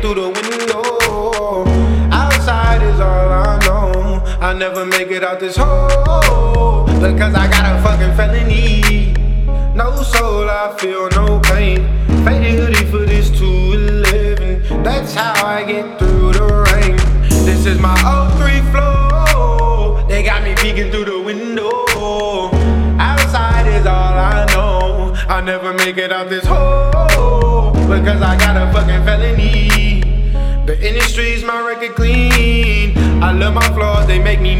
through the window. Outside is all I know. I'll never make it out this hole because I got a fucking felony. No soul, I feel no pain. Faded hoodie for this 211. That's how I get through the rain. This is my 03 flow. They got me peeking through the window. Outside is all I know. I'll never make it out this hole because I got a fucking felony. The industry's my record clean. I love my flaws, they make me